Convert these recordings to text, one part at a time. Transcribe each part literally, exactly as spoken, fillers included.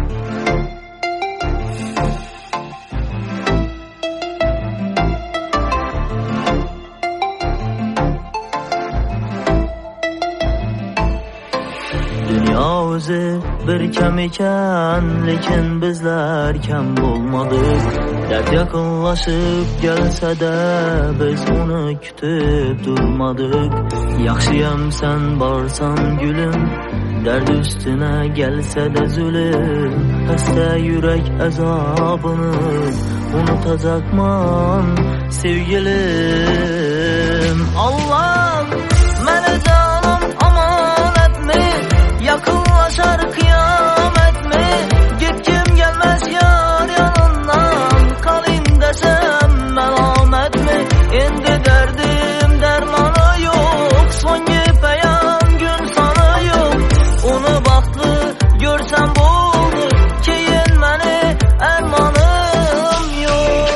Dünya özü bir kem iken, lekin bizler kem bulmadık. Dert yakınlaşıp gelse de biz onu kütüp durmadık. Yaxşıyam sen barsan gülüm, dert üstüne gelse de zulüm. Hasta yürek azabını unutacakman sevgilim. Allah mene canım amanet mi? Yakınlaşar kıyamet mi? Gitkim gelmez yar yanından, kalayım desem melamet mi? Endi derdim dermanı yok, son gipeyen gün sana yok. Onu baktı görsem buldu, keyin meni ermanım yok.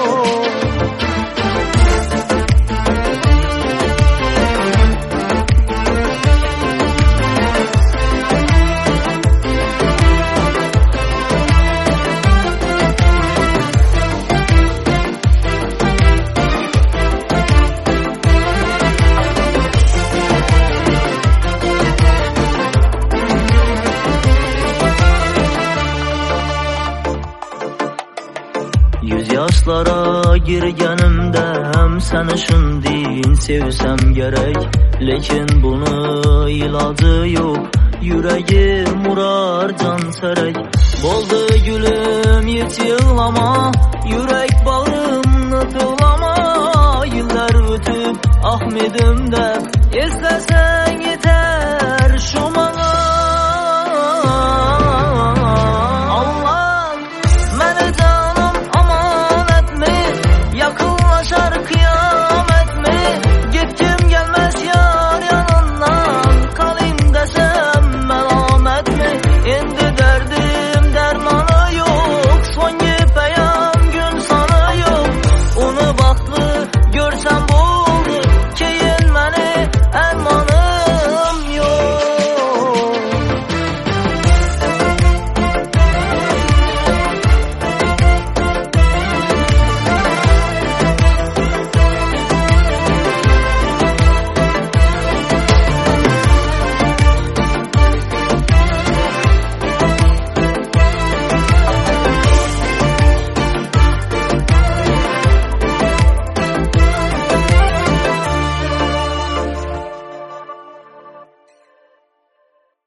Yüz yaşlara girgenimde hem seni şundin sevsem gerek. Lekin bunu ilacı yok, yüreğim uğrar can serek. Boldu gülüm hiç yığlama, yürek bağımını tığlama. Yıllar ötüp ahmedimde